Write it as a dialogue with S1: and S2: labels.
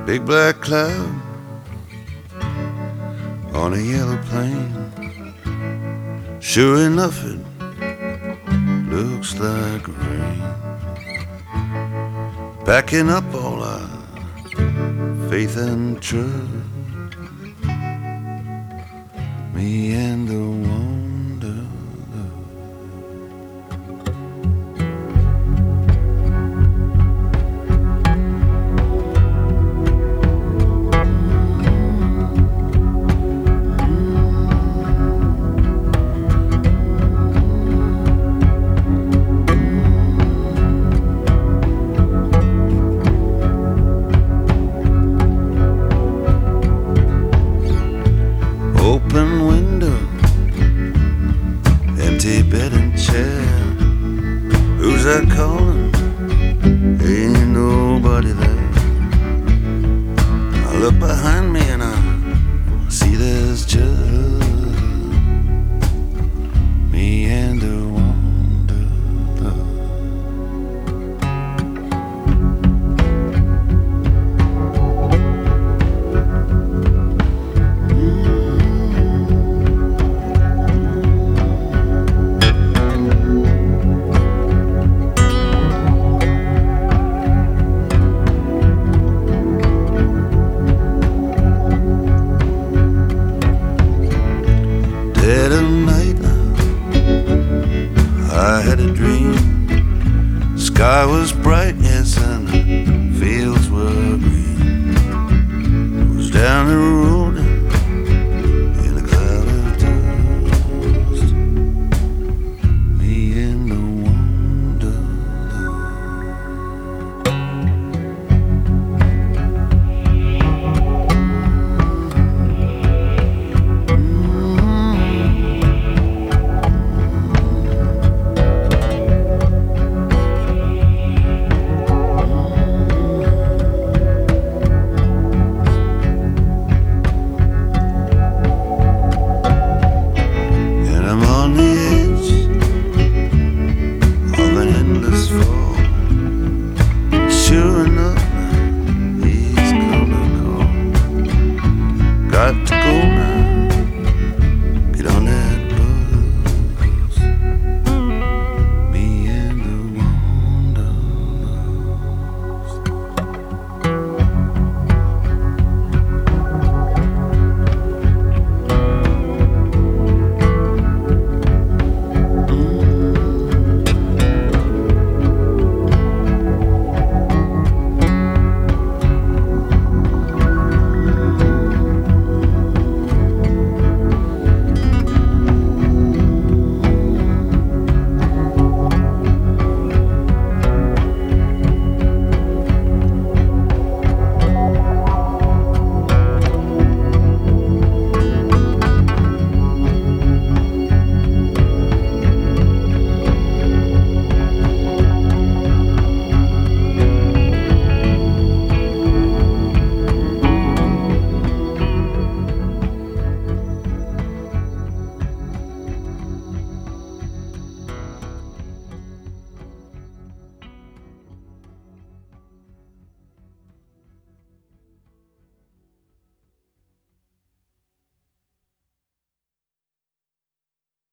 S1: Big black cloud on a yellow plane. Sure enough, it looks like rain. Packing up all our faith and trust, me and the wonder. Open window, empty bed and chair. Who's that calling? Ain't nobody there. I look behind me and I see there's just